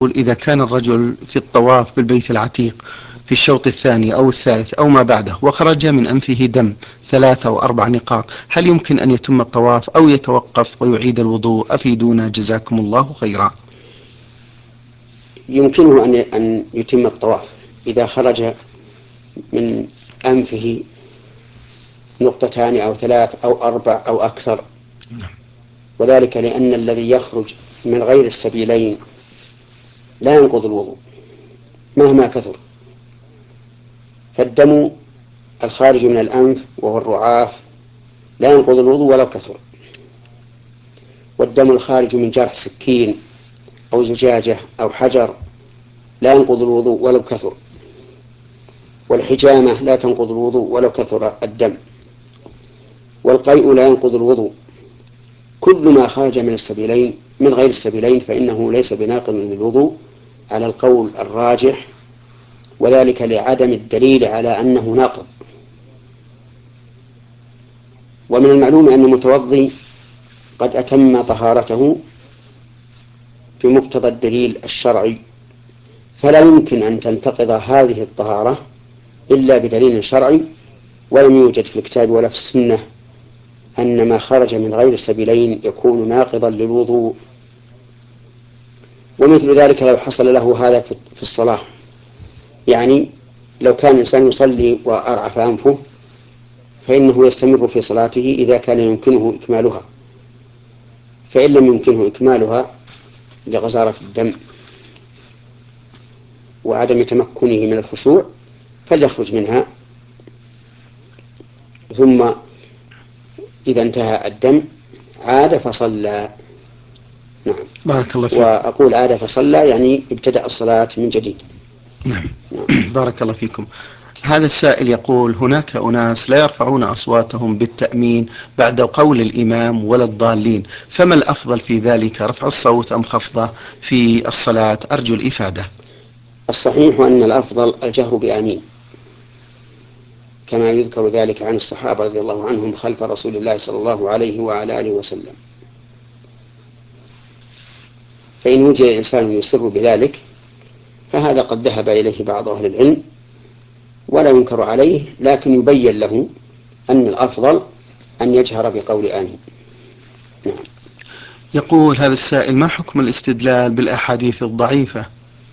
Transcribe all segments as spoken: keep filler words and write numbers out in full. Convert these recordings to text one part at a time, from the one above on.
إذا كان الرجل في الطواف بالبيت العتيق في الشوط الثاني أو الثالث أو ما بعده وخرج من أنفه دم ثلاثة أو أربع نقاط، هل يمكن أن يتم الطواف أو يتوقف ويعيد الوضوء؟ أفيدونا جزاكم الله خيرا. يمكنه أن أن يتم الطواف إذا خرج من أنفه نقطتان أو ثلاث أو أربع أو أكثر، وذلك لأن الذي يخرج من غير السبيلين لا ينقض الوضوء مهما كثر. فالدم الخارج من الأنف وهو الرعاف لا ينقض الوضوء ولو كثر، والدم الخارج من جرح سكين أو زجاجة أو حجر لا ينقض الوضوء ولو كثر، والحجامة لا تنقض الوضوء ولو كثر الدم، والقيء لا ينقض الوضوء. كل ما خرج من السبيلين من غير السبيلين فإنه ليس بناقض للوضوء على القول الراجح، وذلك لعدم الدليل على أنه ناقض. ومن المعلوم أن المتوضي قد أتم طهارته بمقتضى الدليل الشرعي، فلا يمكن أن تنتقض هذه الطهارة إلا بدليل شرعي، ولم يوجد في الكتاب ولا في السنة أن ما خرج من غير السبيلين يكون ناقضا للوضوء. ومثل ذلك لو حصل له هذا في الصلاة، يعني لو كان الإنسان يصلي وأرعف أنفه فإنه يستمر في صلاته إذا كان يمكنه إكمالها، فإن لم يمكنه إكمالها لغزارة الدم وعدم تمكنه من الخشوع فليخرج منها، ثم إذا انتهى الدم عاد فصلى. نعم. بارك الله فيك. وأقول عاد فصلى يعني ابتدأ الصلاة من جديد. نعم. نعم. بارك الله فيكم. هذا السائل يقول: هناك أناس لا يرفعون أصواتهم بالتأمين بعد قول الإمام ولا الضالين، فما الأفضل في ذلك، رفع الصوت أم خفضه في الصلاة؟ أرجو الإفادة. الصحيح أن الأفضل الجهر بآمين، كما يذكر ذلك عن الصحابة رضي الله عنهم خلف رسول الله صلى الله عليه وعلى آله وسلم. فإن وجد إنسان يسر بذلك فهذا قد ذهب إليه بعض أهل العلم ولا ينكر عليه، لكن يبين له أن الأفضل أن يجهر بقول آمين. نعم. يقول هذا السائل: ما حكم الاستدلال بالأحاديث الضعيفة؟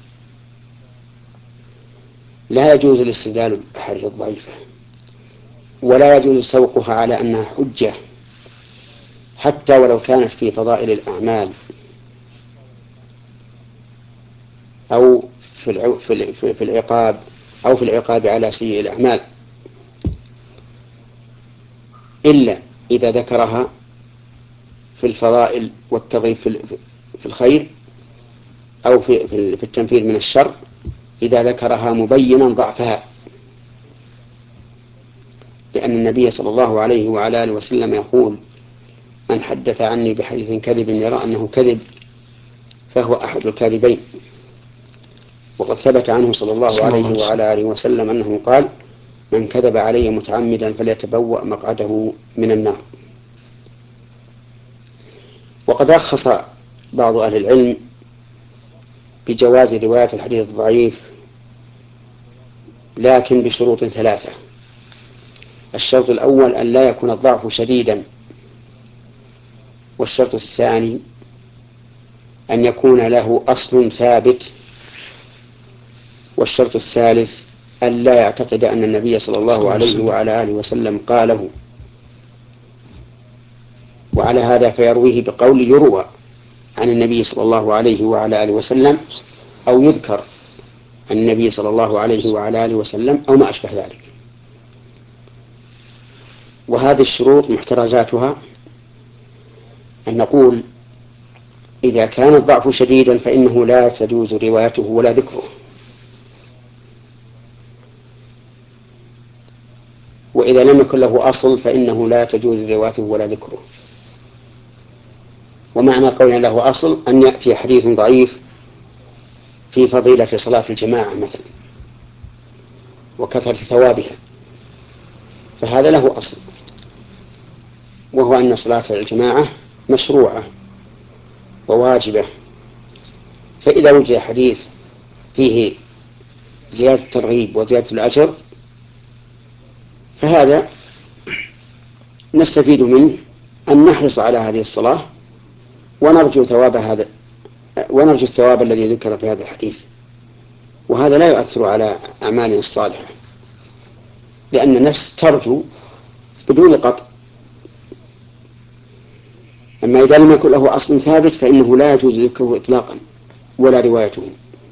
لا يجوز الاستدلال بالأحاديث الضعيفة، ولا يجوز سوقها على أنها حجة حتى ولو كانت في فضائل الأعمال أو في العقاب أو في العقاب على سيء الأعمال، إلا إذا ذكرها في الفضائل والترغيب في الخير أو في في التنفير من الشر، إذا ذكرها مبينا ضعفها، لأن النبي صلى الله عليه وعلى آله وسلم يقول: من حدث عني بحديث كذب يرى أنه كذب فهو أحد الكاذبين. وقد ثبت عنه صلى الله عليه وعلى آله وسلم أنه قال: من كذب علي متعمدا فليتبوأ مقعده من النار. وقد رخص بعض أهل العلم بجواز رواية الحديث الضعيف، لكن بشروط ثلاثة. الشرط الأول أن لا يكون الضعف شديدا، والشرط الثاني أن يكون له أصل ثابت، والشرط الثالث أن لا يعتقد أن النبي صلى الله عليه وعلى آله وسلم قاله، وعلى هذا فيرويه بقول يروى عن النبي صلى الله عليه وعلى آله وسلم أو يذكر عن النبي صلى الله عليه وعلى آله وسلم أو ما أشبه ذلك. وهذه الشروط محترزاتها أن نقول: إذا كان الضعف شديدا فإنه لا تجوز روايته ولا ذكره، وإذا لم يكن له أصل فإنه لا تجوز روايته ولا ذكره. ومعنى قولنا له أصل أن يأتي حديث ضعيف في فضيلة صلاة الجماعة مثلا وكثرة ثوابها، فهذا له أصل، وهو أن صلاة الجماعة مشروعة وواجبة فإذا وجد حديث فيه زيادة الترغيب وزيادة الأجر فهذا نستفيد منه أن نحرص على هذه الصلاة ونرجو ثواب هذا ونرجو الثواب الذي ذكر في هذا الحديث، وهذا لا يؤثر على أعمالنا الصالحة، لأن النفس ترجو بدون قطع. أما إذا لم يكن له أصل ثابت فإنه لا يجوز ذكره إطلاقا ولا روايته.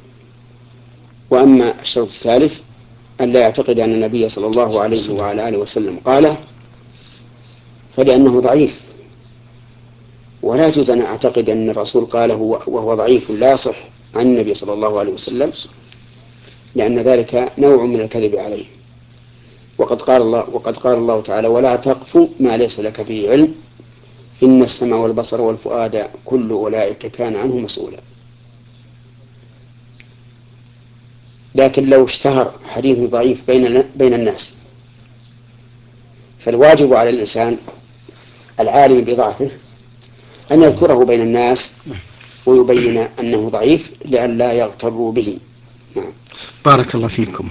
وأما الشرط الثالث أن لا يعتقد أن النبي صلى الله عليه وعلى آله وسلم قال، فلأنه ضعيف، ولا يجوز أن أعتقد أن الرسول قاله وهو ضعيف لا يصح عن النبي صلى الله عليه وسلم، لأن ذلك نوع من الكذب عليه. وقد قال الله وقد قال الله تعالى: ولا تقف ما ليس لك به علم إن السمع والبصر والفؤاد كل أولئك كان عنه مسؤولا. لكن لو اشتهر حديث ضعيف بين بين الناس فالواجب على الإنسان العالم بضعفه أن يذكره بين الناس ويبين أنه ضعيف لئلا يغتروا به. نعم. بارك الله فيكم.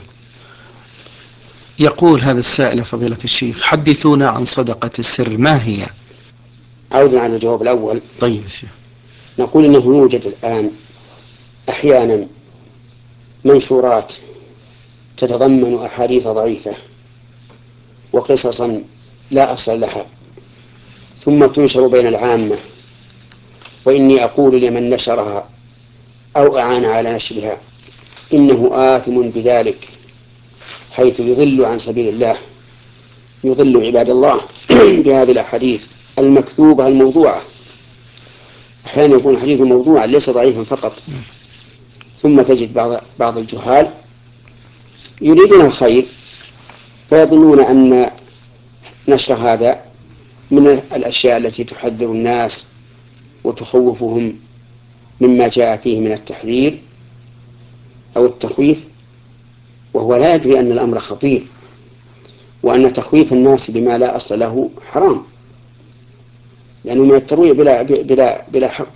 يقول هذا السائل: فضيلة الشيخ، حدثونا عن صدقة السر، ما هي؟ عودا على الجواب الأول. طيب. نقول إنه يوجد الآن أحيانا منشورات تتضمن أحاديث ضعيفة وقصصا لا أصل لها ثم تنشر بين العامة، وإني أقول لمن نشرها أو أعان على نشرها إنه آثم بذلك، حيث يضل عن سبيل الله، يضل عباد الله بهذه الأحاديث المكتوبة الموضوعة. أحيانا يكون الحديث موضوعا ليس ضعيفا فقط، ثم تجد بعض بعض الجهال يريدون الخير فيظنون أن نشر هذا من الأشياء التي تحذر الناس وتخوفهم مما جاء فيه من التحذير أو التخويف، وهو لا يدري أن الأمر خطير، وأن تخويف الناس بما لا أصل له حرام، لأنه من الترويع بلا, بلا, بلا حق،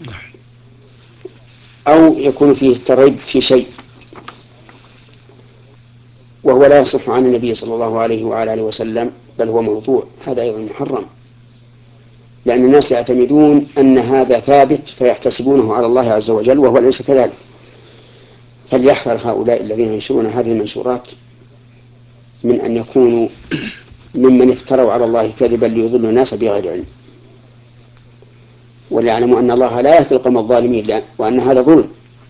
أو يكون فيه التريب في شيء وهو لا يصح عن النبي صلى الله عليه وعلى آله وسلم، بل هو موضوع، هذا أيضا محرم، لأن الناس يعتمدون أن هذا ثابت فيحتسبونه على الله عز وجل وهو ليس كذلك. فليحذر هؤلاء الذين ينشرون هذه المنشورات من أن يكونوا ممن افتروا على الله كذبا ليضلوا الناس بغير علم، وليعلموا أن الله لا يهدي القوم الظالمين، وأن هذا ظلم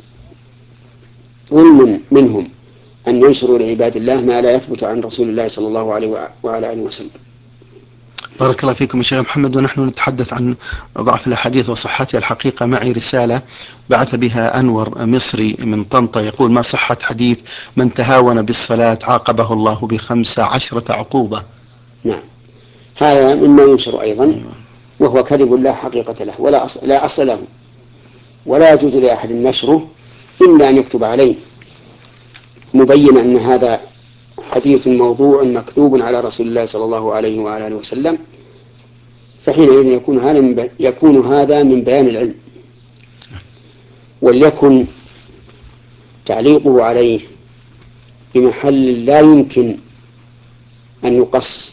ظلم منهم أن ينشروا لعباد الله ما لا يثبت عن رسول الله صلى الله عليه وعلى آله وسلم. بارك الله فيكم يا شيخ محمد. ونحن نتحدث عن ضعف الأحاديث وصحتها. الحقيقة معي رسالة بعث بها أنور مصري من طنطا، يقول: ما صحة حديث من تهاون بالصلاة عاقبه الله بخمس عشرة عقوبة؟ نعم، هذا مما ينشر أيضا، وهو كذب لا حقيقة له ولا أصل, لا أصل له، ولا يجوز لأحد نشره إلا أن يكتب عليه مبين أن هذا حديث موضوع مكتوب على رسول الله صلى الله عليه وعلى آله وسلم، فحينئذ يكون هذا من يكون هذا من بيان العلم، وليكن تعليقه عليه بمحل لا يمكن أن يقص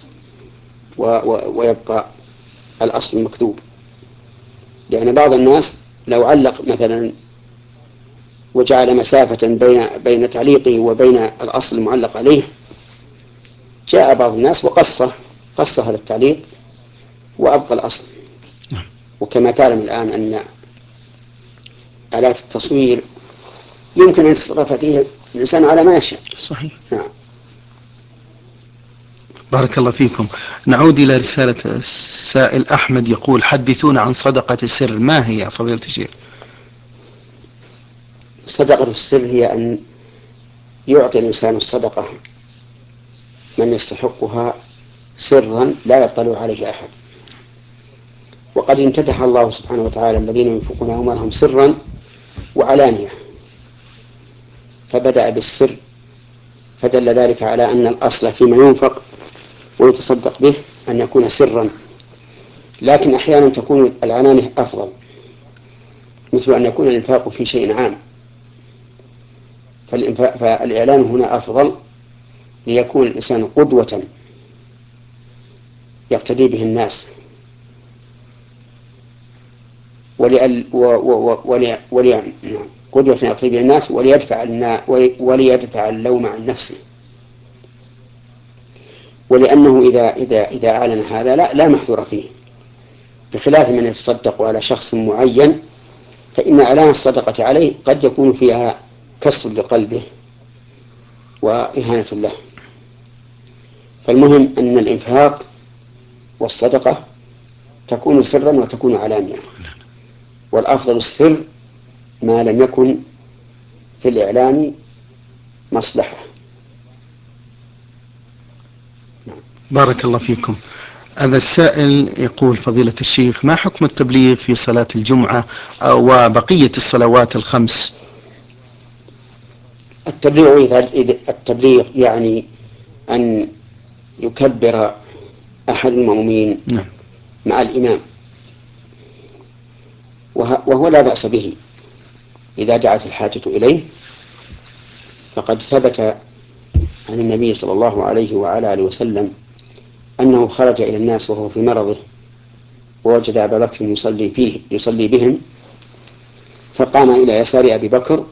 ويبقى الأصل المكتوب، لأن بعض الناس لو علق مثلا وجعل مسافة بين بين تعليقه وبين الأصل المعلق عليه، جاء بعض الناس وقصه قص هذا التعليق وأبقى الأصل. وكما تعلم الآن أن آلات التصوير يمكن أن يتصرف فيها الإنسان على ما يشاء. صحيح. نعم. بارك الله فيكم. نعود إلى رسالة السائل أحمد، يقول: حدثونا عن صدقة السر، ما هي فضيلة الشيخ؟ صدقة السر هي أن يعطي الإنسان الصدقة من يستحقها سرا لا يطلع عليه أحد. وقد امتدح الله سبحانه وتعالى الذين ينفقون أموالهم سرا وعلانية، فبدأ بالسر، فدل ذلك على أن الأصل فيما ينفق ويتصدق به أن يكون سرا، لكن أحيانا تكون العلانية أفضل، مثل أن يكون الإنفاق في شيء عام فالإعلان هنا أفضل ليكون الإنسان قدوة يقتدي به الناس، ولي ولي ولي قدوة يقتدي به الناس وليدفع وليدفع اللوم عن نفسه. ولأنه إذا إذا إذا أعلن هذا لا لا محذور فيه، بخلاف من يتصدق على شخص معين، فإن إعلان الصدقة عليه قد يكون فيها كسر لقلبه وإهانة له. فالمهم أن الإنفاق والصدقة تكون سرا وتكون علانية، والأفضل السر ما لم يكن في الإعلان مصلحة. بارك الله فيكم. هذا السائل يقول: فضيلة الشيخ، ما حكم التبليغ في صلاة الجمعة وبقية الصلوات الخمس؟ التبليغ التبليغ يعني أن يكبر أحد المأمومين نعم. مع الإمام، وهو لا بأس به إذا دعت الحاجة إليه، فقد ثبت عن النبي صلى الله عليه وعلى آله وسلم أنه خرج إلى الناس وهو في مرضه، ووجد أبا بكر يصلي فيه يصلي بهم، فقام إلى يسار أبي بكر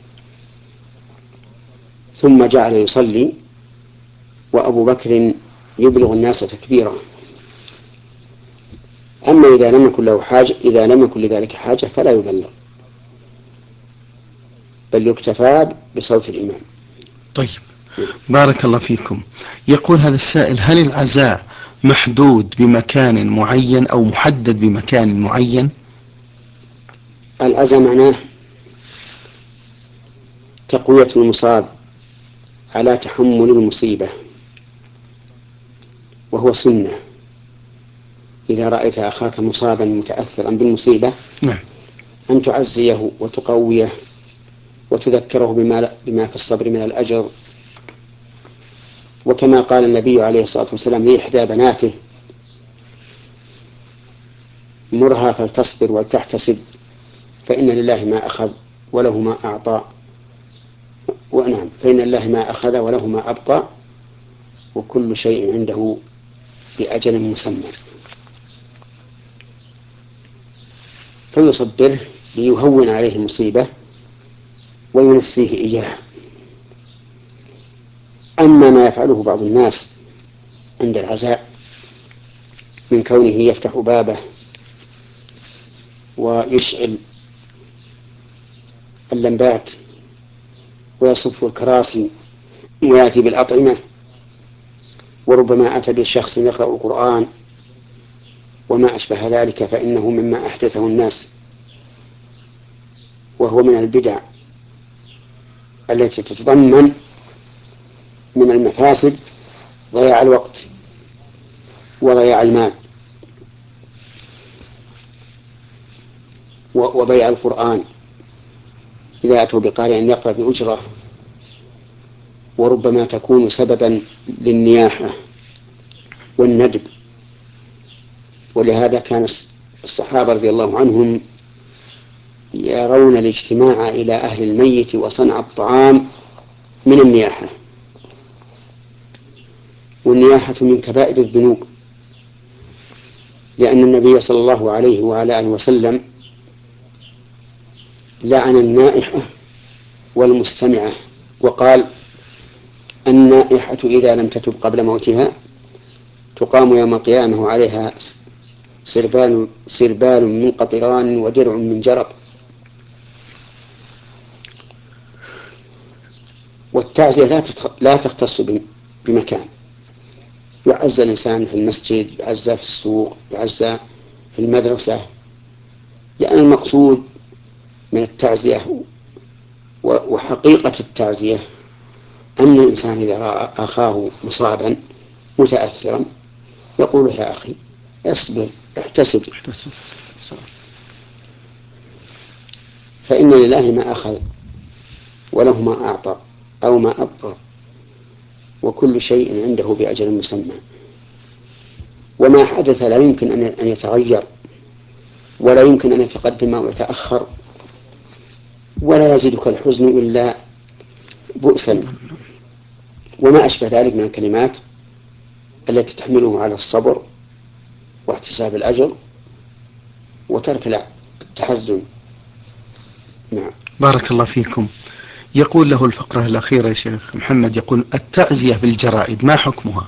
ثم جعل يصلي وأبو بكر يبلغ الناس تكبيرا. أما إذا لم يكن له حاجة إذا لم يكن لذلك حاجة فلا يبلغ، بل يكتفى بصوت الإمام. طيب، بارك الله فيكم. يقول هذا السائل: هل العزاء محدود بمكان معين أو محدد بمكان معين؟ العزاء معناه تقوية المصاب على تحمل المصيبة، وهو سنة. إذا رأيت أخاك مصابا متأثرا بالمصيبة نعم. أن تعزيه وتقويه وتذكره بما, بما في الصبر من الأجر. وكما قال النبي عليه الصلاة والسلام لإحدى بناته: مرها فلتصبر ولتحتسب، فإن لله ما أخذ وله ما أعطى، ونعم فإن لله ما أخذ وله ما أبقى، وكل شيء عنده بأجل مسمى. فيصبره ليهون عليه المصيبة وينسيه إياها. أما ما يفعله بعض الناس عند العزاء من كونه يفتح بابه ويشعل اللمبات ويصف الكراسي ويأتي بالأطعمة، وربما أتى بشخص يقرأ القرآن وما أشبه ذلك، فإنه مما أحدثه الناس، وهو من البدع التي تتضمن من المفاسد ضياع الوقت وضياع المال وبيع القرآن إذا أتوا بقارئ يقرأ بأجرة، وربما تكون سببا للنياحة والندب. ولهذا كان الصحابة رضي الله عنهم يرون الاجتماع إلى أهل الميت وصنع الطعام من النياحة، والنياحة من كبائر الذنوب، لأن النبي صلى الله عليه وعلى آله وسلم لعن النائحة والمستمعة، وقال: النائحة إذا لم تتب قبل موتها تقام يوم القيامة وعليها سربال, سربال من قطران ودرع من جرب. والتعزية لا تختص بمكان، يعزى الإنسان في المسجد، يعزى في السوق، يعزى في المدرسة، لأن المقصود من التعزية وحقيقة التعزية أن الإنسان إذا رأى أخاه مصابا متأثرا يقول: يا أخي اصبر احتسب، فإن لله ما أخذ وله ما أعطى أو ما أبقى، وكل شيء عنده بأجل مسمى. وما حدث لا يمكن أن يتغير، ولا يمكن أن يتقدم أو يتأخر، ولا يزيدك الحزن إلا بؤسا وما أشبه ذلك من الكلمات التي تحمله على الصبر واحتساب الأجر وترك التحزن. نعم. بارك الله فيكم. يقول له الفقرة الأخيرة يا شيخ محمد، يقول التعزية بالجرائد ما حكمها؟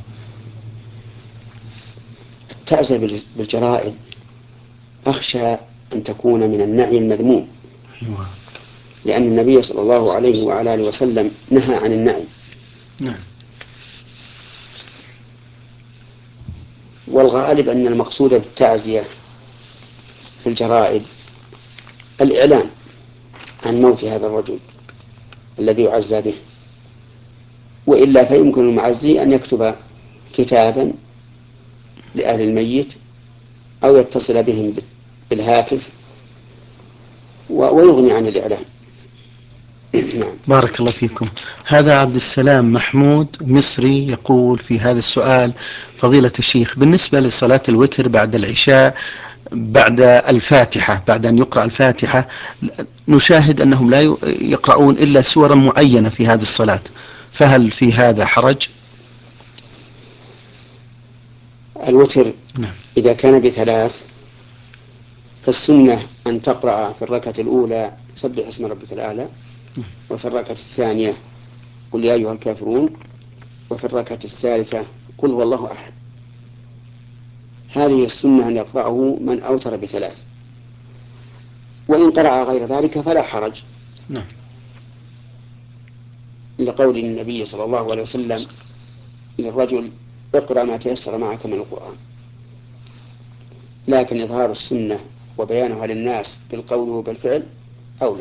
التعزية بالجرائد أخشى أن تكون من النعي المذموم، أيوة. لأن النبي صلى الله عليه وعلى آله وسلم نهى عن النعي. نعم. والغالب أن المقصود بالتعزية في الجرائد الإعلان عن موت هذا الرجل الذي يعزى به، وإلا فيمكن المعزي أن يكتب كتابا لأهل الميت أو يتصل بهم بالهاتف ويغني عن الإعلان. نعم. بارك الله فيكم. هذا عبد السلام محمود مصري يقول في هذا السؤال: فضيلة الشيخ، بالنسبة لصلاة الوتر بعد العشاء بعد الفاتحة، بعد أن يقرأ الفاتحة، نشاهد أنهم لا يقرؤون إلا سورا معينة في هذه الصلاة، فهل في هذا حرج؟ الوتر نعم. إذا كان بثلاث فالسنة أن تقرأ في الركعة الأولى سبح اسم ربك الأعلى، وفي الركعة الثانية قل يا أيها الكافرون، وفي الركعة الثالثة قل هو الله أحد. هذه السنة أن يقرأه من أوتر بثلاث، وإن قرأ غير ذلك فلا حرج. نعم. لقول النبي صلى الله عليه وسلم للرجل: اقرأ ما تيسر معك من القرآن. لكن إظهار السنة وبيانها للناس بالقول وبالفعل أولى.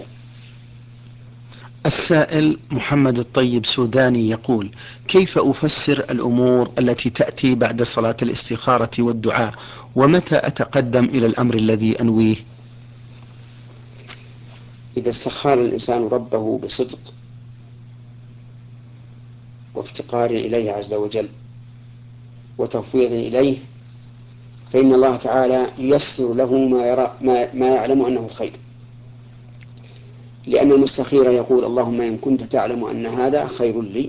السائل محمد الطيب سوداني يقول: كيف أفسر الأمور التي تأتي بعد صلاة الاستخارة والدعاء، ومتى أتقدم إلى الأمر الذي أنويه؟ إذا استخار الإنسان ربه بصدق وافتقار إليه عز وجل وتفويض إليه، فإن الله تعالى ييسر له ما, يرى ما, ما يعلم أنه الخير، لأن المستخير يقول: اللهم إن كنت تعلم أن هذا خير لي.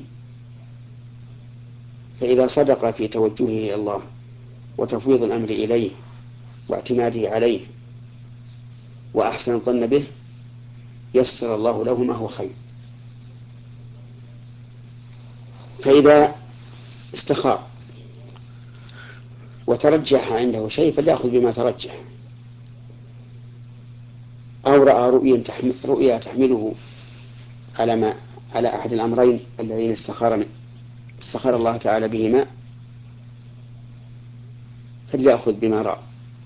فإذا صدق في توجهه إلى الله وتفويض الأمر إليه واعتماده عليه وأحسن الظن به، يسر الله له ما هو خير. فإذا استخار وترجح عنده شيء فليأخذ بما ترجح، أو رأى رؤيا تحمل رؤيا تحمله على ما على أحد الأمرين الذين استخار من استخار الله تعالى بهما، فليأخذ بما رأى.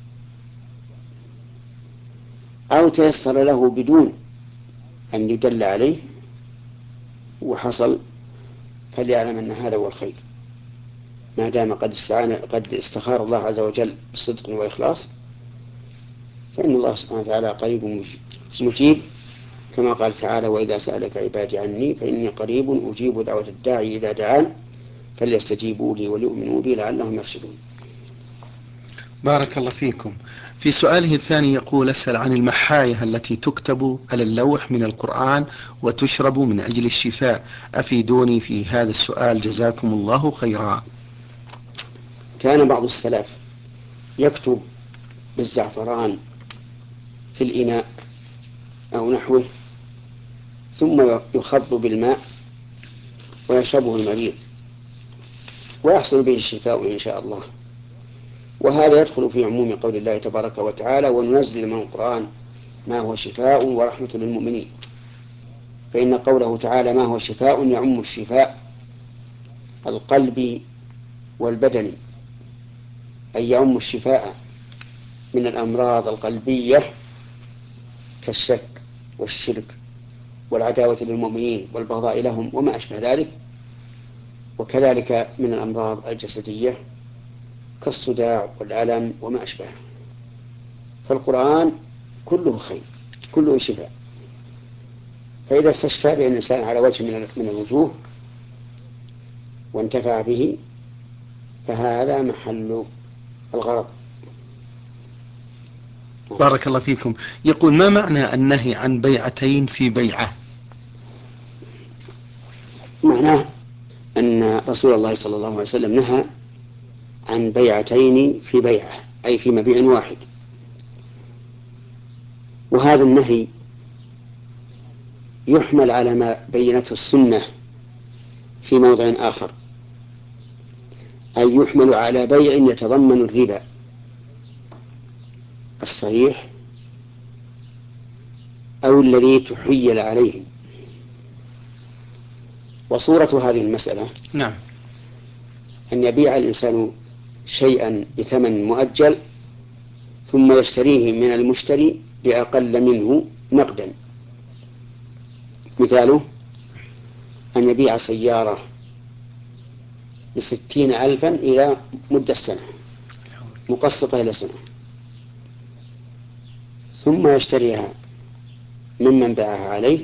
أو تيسر له بدون أن يدل عليه وحصل، فليعلم أن هذا هو الخير، ما دام قد استعان قد استخار الله عز وجل بصدق وإخلاص، فإن الله سبحانه وتعالى قريب مجيب، كما قال تعالى: وإذا سألك عبادي عني فإني قريب أجيب دعوة الداعي إذا دعان فليستجيبوا لي وليؤمنوا بي لعلهم يرشدون. بارك الله فيكم. في سؤاله الثاني يقول: أسأل عن المحاية التي تكتب على اللوح من القرآن وتشرب من أجل الشفاء، أفيدوني في هذا السؤال جزاكم الله خيرا. كان بعض السلف يكتب بالزعفران في الإناء أو نحوه، ثم يخض بالماء ويشربه المريض ويحصل به الشفاء إن شاء الله. وهذا يدخل في عموم قول الله تبارك وتعالى: وننزل من القرآن ما هو شفاء ورحمة للمؤمنين. فإن قوله تعالى ما هو شفاء يعم الشفاء القلبي والبدني، أي يعم الشفاء من الأمراض القلبية كالشك والشرك والعداوة للمؤمنين والبغضاء لهم وما أشبه ذلك، وكذلك من الأمراض الجسدية كالصداع والألم وما أشبهه. فالقرآن كله خير، كله شفاء. فإذا استشفى به الإنسان على وجه من الوجوه وانتفع به فهذا محل الغرض. بارك الله فيكم. يقول: ما معنى النهي عن بيعتين في بيعة؟ معناه أن رسول الله صلى الله عليه وسلم نهى عن بيعتين في بيعة، أي في مبيع واحد. وهذا النهي يحمل على ما بينته السنة في موضع آخر، أي يحمل على بيع يتضمن الربا الصحيح أو الذي تحيل عليه. وصورة هذه المسألة نعم أن يبيع الإنسان شيئا بثمن مؤجل ثم يشتريه من المشتري بأقل منه نقدا. مثاله أن يبيع سيارة بستين ألفا إلى مدة سنة مقسطة إلى سنة، ثم يشتريها ممن باعها عليه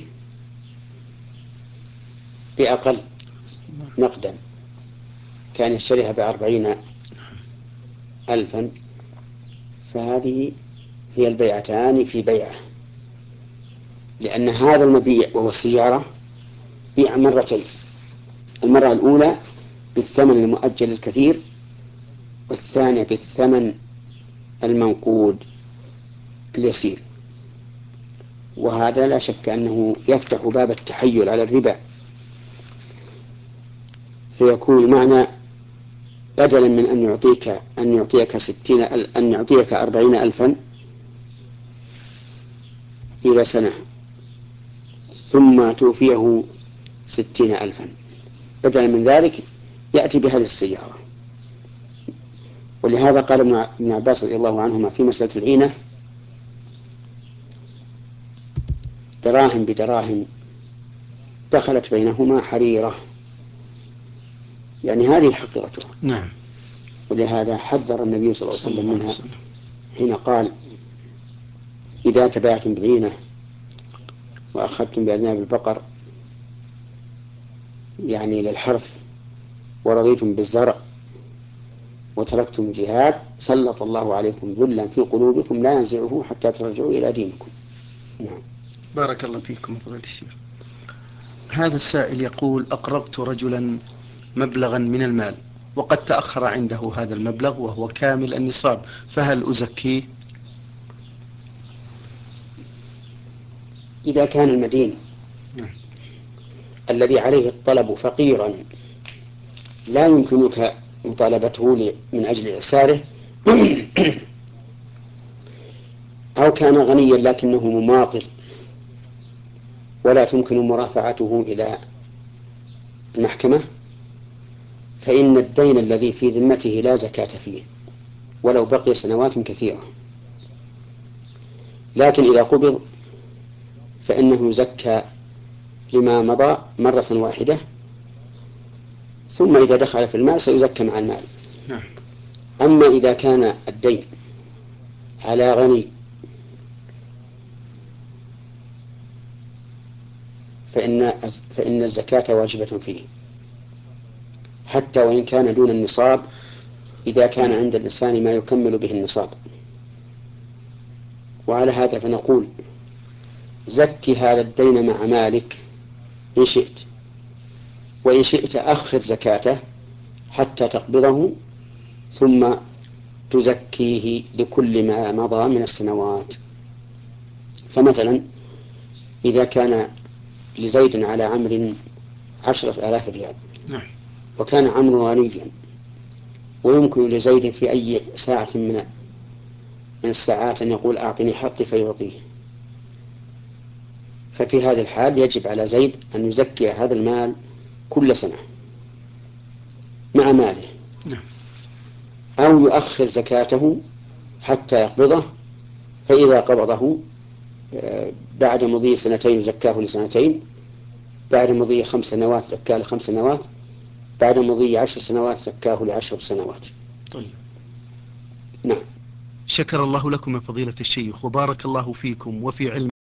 بأقل نقدا، كان يشتريها بأربعين ألفا، فهذه هي البيعتان في بيعة، لأن هذا المبيع وهو السيارة بيع مرتين، المرة الأولى بالثمن المؤجل الكثير، والثانية بالثمن المنقود اليسير. وهذا لا شك أنه يفتح باب التحيل على الربا، فيكون المعنى بدلا من أن يعطيك أن يعطيك ستين أن يعطيك أربعين ألفا إلى سنة ثم توفيه ستين ألفا، بدلا من ذلك يأتي بهذه السيارة. ولهذا قال ابن عباس رضي الله عنهما في مسألة العينة: دراهم بدراهم دخلت بينهما حريرة، يعني هذه حقيقتها. نعم. ولهذا حذر النبي صلى الله عليه وسلم منها حين قال: إذا تبايعتم بالعينة وأخذتم بأذناب البقر، يعني للحرث، ورضيتم بالزرع وتركتم الجهاد، سلط الله عليكم ذلا في قلوبكم لا ينزعه حتى ترجعوا إلى دينكم. نعم. بارك الله فيكم فضيلة الشيخ. هذا السائل يقول: أقرضت رجلا مبلغا من المال وقد تأخر عنده هذا المبلغ وهو كامل النصاب، فهل أزكيه؟ إذا كان المدين نعم. الذي عليه الطلب فقيرا لا يمكنك مطالبته من أجل إعساره أو كان غنيا لكنه مماطل ولا تمكن مرافعته إلى المحكمة، فإن الدين الذي في ذمته لا زكاة فيه ولو بقي سنوات كثيرة. لكن إذا قبض فإنه يزكى لما مضى مرة واحدة، ثم إذا دخل في المال سيزكى مع المال. نعم. أما إذا كان الدين على غني فإن فإن الزكاة واجبة فيه حتى وإن كان دون النصاب، إذا كان عند الإنسان ما يكمل به النصاب. وعلى هذا فنقول: زكي هذا الدين مع مالك إن شئت، وإن شئت أخر زكاته حتى تقبضه ثم تزكيه لكل ما مضى من السنوات. فمثلا إذا كان لزيد على عمرو عشرة آلاف ريال، نعم. وكان عمرو غنيا ويمكن لزيد في أي ساعة من من الساعات أن يقول: أعطني حقي فيعطيه، ففي هذه الحال يجب على زيد أن يزكي هذا المال كل سنة مع ماله، نعم. أو يؤخر زكاته حتى يقبضه، فإذا قبضه بعد مضي سنتين زكاه لسنتين، بعد مضي خمس سنوات زكاه لخمس سنوات، بعد مضي عشر سنوات زكاه لعشر سنوات. طيب. نعم. شكر الله لكم يا فضيلة الشيخ وبارك الله فيكم وفي علم